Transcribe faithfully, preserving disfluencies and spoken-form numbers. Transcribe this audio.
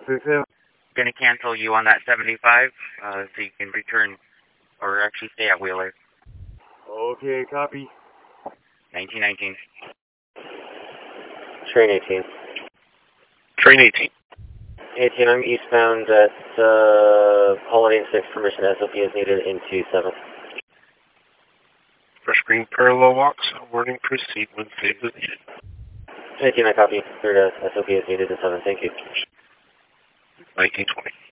six seven. Going to cancel you on that seventy-five, uh, so you can return, or actually stay at Wheeler. Okay, copy. nineteen nineteen. Train eighteen. Train eighteen. eighteen, I'm eastbound at uh, Holiday six, permission S O P is needed into seven. First green parallel walks, warning proceed when safe is needed. eighteen, I copy. Third uh, S O P is needed to seven, thank you. nineteen twenty.